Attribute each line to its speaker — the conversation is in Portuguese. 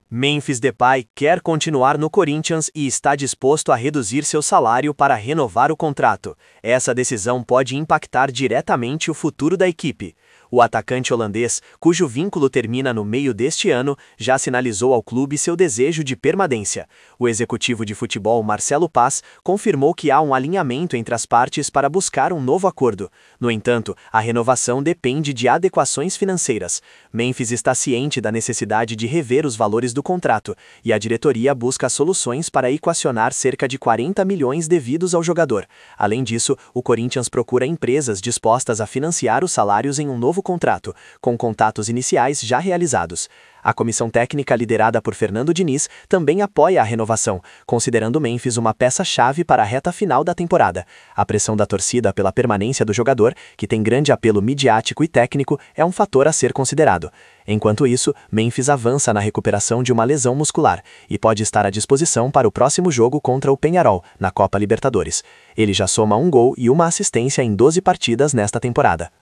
Speaker 1: Memphis Depay quer continuar no Corinthians e está disposto a reduzir seu salário para renovar o contrato. Essa decisão pode impactar diretamente o futuro da equipe. O atacante holandês, cujo vínculo termina no meio deste ano, já sinalizou ao clube seu desejo de permanência. O executivo de futebol Marcelo Paz confirmou que há um alinhamento entre as partes para buscar um novo acordo. No entanto, a renovação depende de adequações financeiras. Memphis está ciente da necessidade de rever os valores do contrato, e a diretoria busca soluções para equacionar cerca de 40 milhões devidos ao jogador. Além disso, o Corinthians procura empresas dispostas a financiar os salários em um novo contrato, com contatos iniciais já realizados. A comissão técnica liderada por Fernando Diniz também apoia a renovação, considerando Memphis uma peça-chave para a reta final da temporada. A pressão da torcida pela permanência do jogador, que tem grande apelo midiático e técnico, é um fator a ser considerado. Enquanto isso, Memphis avança na recuperação de uma lesão muscular e pode estar à disposição para o próximo jogo contra o Peñarol, na Copa Libertadores. Ele já soma um gol e uma assistência em 12 partidas nesta temporada.